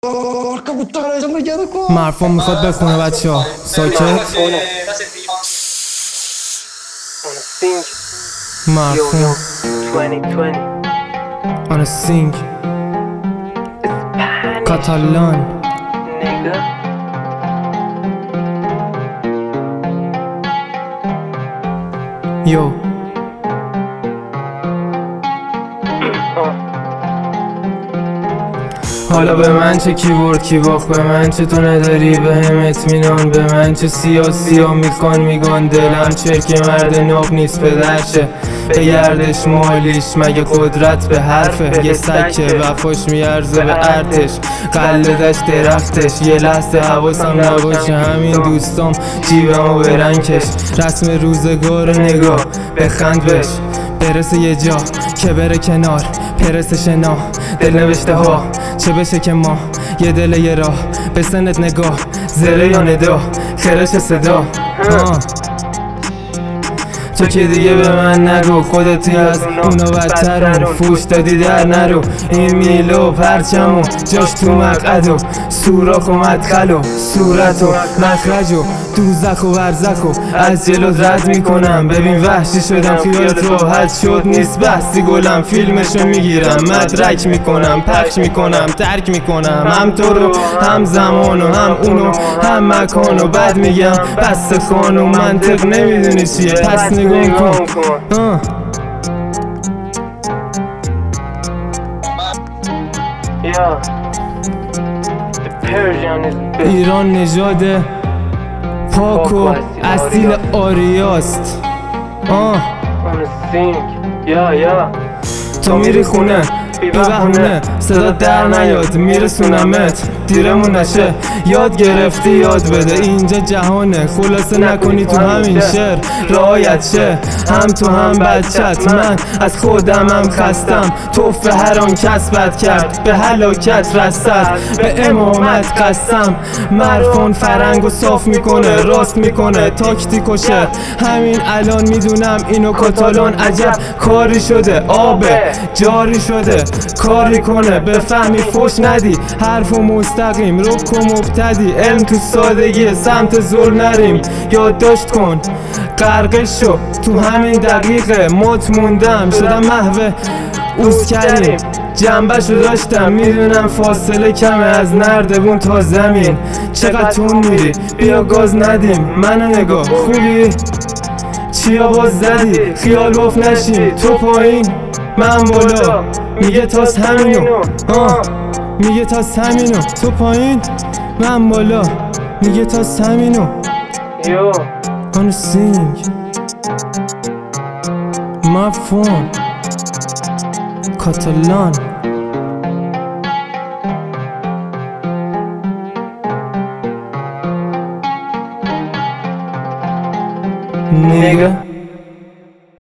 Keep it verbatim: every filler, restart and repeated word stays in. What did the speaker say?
مرفان میخواد بخونه بچه ها ساکت. مرفان آنه سینگ کاتالان یو حالا به من چه کی برد کی باخت، به من چه تو نداری به هم اطمینان، به من چه سیاسی ها میکن میگن دلم چه که مرد ناب نیست پدرشه به گردش مالیش مگه قدرت به حرفه، یه سکه وفاش میارزه به ارتش قلدش درختش، یه لحظه حواسم نباشه همین دوستام جیبمو برن کش، رسم روزگار نگاه بخند بش برسه یه جا که بره کنار پرس شنا دل نوشته ها چه بشه که ما یه دل یه راه به سنت نگاه زره یا ندا خرش صدا آه. تو که دیگه به من نگو خودتی از اونا بدترون فوش دادی در نرو این میلو پرچمو جاش تو مقعد و سوراخ و مدخل و صورت و مخرج و دوزخ و برزخ و از جلو رد میکنم ببین وحشی شدم خیالت راحت شد نیست بحثی گلم فیلمشو میگیرم مدرک میکنم پخش میکنم ترک میکنم هم تو رو هم زمان و هم اونو هم مکان و بعد میگم بس خانو منطق نمیدونی چیه پس نگاه کن آه. ایران نژاد پاک و اصیل آریاست آه. تو میری خونه بی بهونه صدا در نیاد میرسونمت دیرمون نشه یاد گرفتی یاد بده اینجا جهانه خلاصه نکنی تو همین شعر رعایت شه هم تو هم بچت من از خودم هم خستم توفه هر آن کس بد کرد به هلاکت رسد به امامت قسم مرفان فرنگو صاف میکنه راست میکنه تاکتیک و شعر همین الان میدونم اینو کاتالان عجب کاری شده آبه جاری شده کاری کنه بفهمی فوش ندی حرف و مستقیم رک و مبتدی علم تو سادگی سمت زل نریم یادداشت کن غرقش شو تو همین دقیقه مت موندم شدم محو اوز کردیم جنبشو داشتم میدونم فاصله کمه از نردبون تا زمین چقدر تون میری بیا گاز ندیم منو نگاه خوبی چیا باز زدی خیال باف نشی تو پایین من بالا میگه تاس همینو آه. میگه تاس همینو تو پایین من بالا میگه تاس همینو یو آنو سینگ مرفان کاتالان نیگه